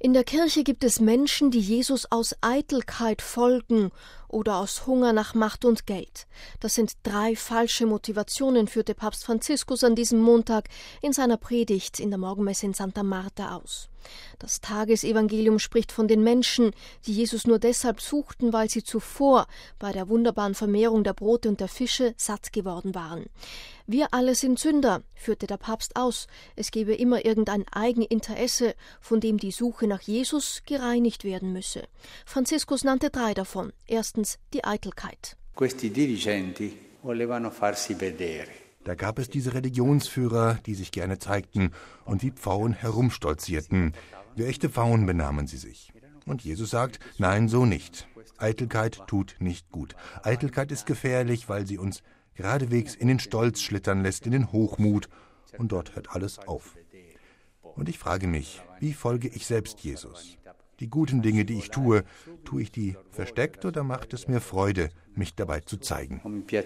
In der Kirche gibt es Menschen, die Jesus aus Eitelkeit folgen oder aus Hunger nach Macht und Geld. Das sind 3 falsche Motivationen, führte Papst Franziskus an diesem Montag in seiner Predigt in der Morgenmesse in Santa Marta aus. Das Tagesevangelium spricht von den Menschen, die Jesus nur deshalb suchten, weil sie zuvor bei der wunderbaren Vermehrung der Brote und der Fische satt geworden waren. Wir alle sind Sünder, führte der Papst aus. Es gebe immer irgendein Eigeninteresse, von dem die Suche nach Jesus gereinigt werden müsse. Franziskus nannte 3 davon. Erstens die Eitelkeit. Questi dirigenti volevano farsi vedere. Da gab es diese Religionsführer, die sich gerne zeigten und wie Pfauen herumstolzierten. Wie echte Pfauen benahmen sie sich. Und Jesus sagt, nein, so nicht. Eitelkeit tut nicht gut. Eitelkeit ist gefährlich, weil sie uns geradewegs in den Stolz schlittern lässt, in den Hochmut. Und dort hört alles auf. Und ich frage mich, wie folge ich selbst Jesus? Die guten Dinge, die ich tue ich die versteckt oder macht es mir Freude, mich dabei zu zeigen?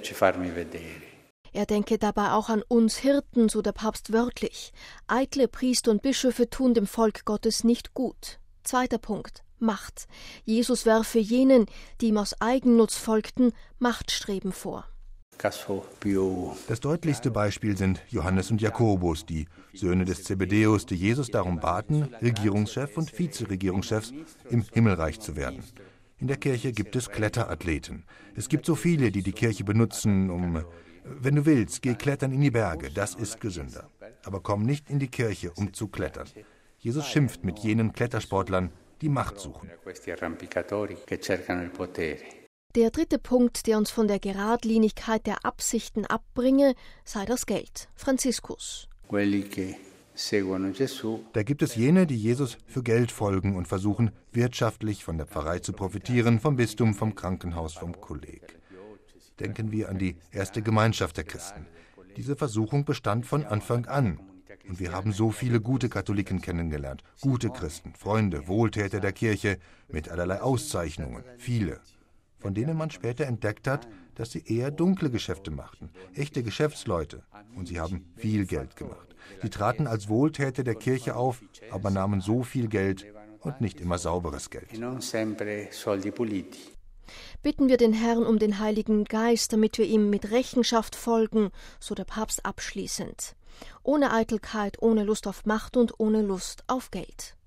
Er denke dabei auch an uns Hirten, so der Papst wörtlich. Eitle Priester und Bischöfe tun dem Volk Gottes nicht gut. 2. Punkt. Macht. Jesus werfe jenen, die ihm aus Eigennutz folgten, Machtstreben vor. Das deutlichste Beispiel sind Johannes und Jakobus, die Söhne des Zebedeus, die Jesus darum baten, Regierungschef und Vizeregierungschefs im Himmelreich zu werden. In der Kirche gibt es Kletterathleten. Es gibt so viele, die die Kirche benutzen, wenn du willst, geh klettern in die Berge, das ist gesünder. Aber komm nicht in die Kirche, um zu klettern. Jesus schimpft mit jenen Klettersportlern, die Macht suchen. Der 3. Punkt, der uns von der Geradlinigkeit der Absichten abbringe, sei das Geld. Franziskus. Da gibt es jene, die Jesus für Geld folgen und versuchen, wirtschaftlich von der Pfarrei zu profitieren, vom Bistum, vom Krankenhaus, vom Kolleg. Denken wir an die erste Gemeinschaft der Christen. Diese Versuchung bestand von Anfang an. Und wir haben so viele gute Katholiken kennengelernt, gute Christen, Freunde, Wohltäter der Kirche, mit allerlei Auszeichnungen, viele, von denen man später entdeckt hat, dass sie eher dunkle Geschäfte machten, echte Geschäftsleute, und sie haben viel Geld gemacht. Sie traten als Wohltäter der Kirche auf, aber nahmen so viel Geld und nicht immer sauberes Geld. Bitten wir den Herrn um den Heiligen Geist, damit wir ihm mit Rechenschaft folgen, so der Papst abschließend. Ohne Eitelkeit, ohne Lust auf Macht und ohne Lust auf Geld.